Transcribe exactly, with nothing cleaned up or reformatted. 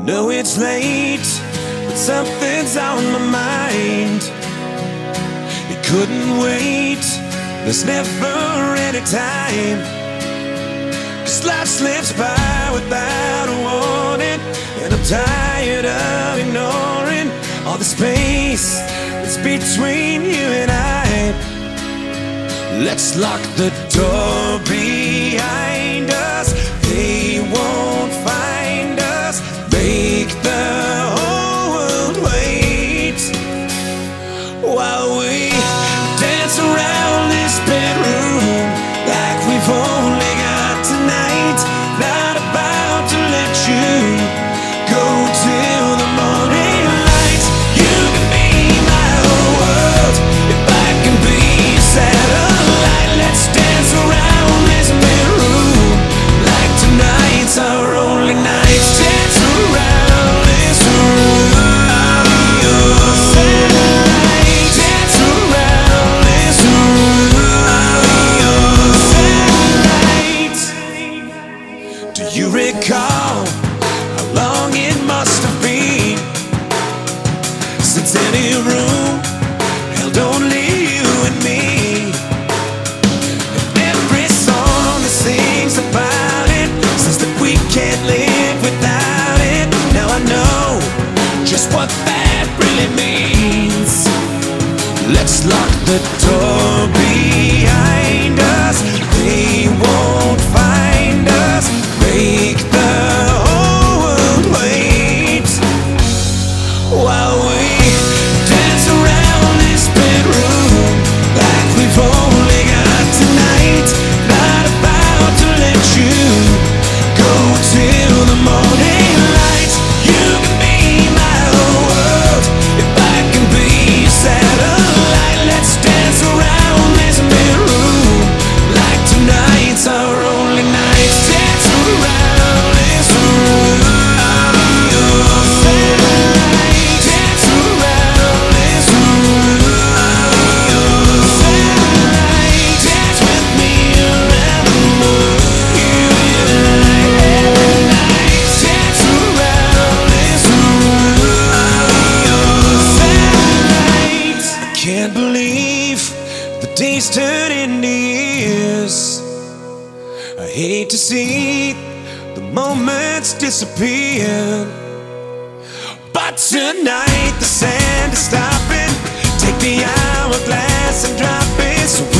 know it's late, but something's on my mind. It couldn't wait, there's never any time. 'Cause life slips by without a warning, and I'm tired of ignoring all the space that's between you and I. Let's lock the door behind us, they won't find us. Make the whole world wait while we dance around this bedroom like we've only got tonight. Not about to let you go till the morning light. You can be my whole world if I can be your satellite. Let's dance around this bedroom like tonight's our only night. Dance around this room, your satellite. Dance around this room, your satellite. Do you recall how long it must have been since any room held only you and me? And every song that sings about it says that we can't live without it. Now I know just what that really means. Let's lock the door behind us, they won't find us. Make the whole world wait while we dance around this bedroom like we've only got tonight. Not about to let you go till the morning light. You can be my whole world if I can be your satellite. Let's dance around this bedroom like tonight's our only night. Dance around this room, your satellite. Dance around this room, your satellite. Dance with me around the moon, you and I every night. Dance around this room, your satellite. I can't believe the days turn into years. I hate to see the moments disappear, but tonight the sand is stopping. Take the hourglass and drop it so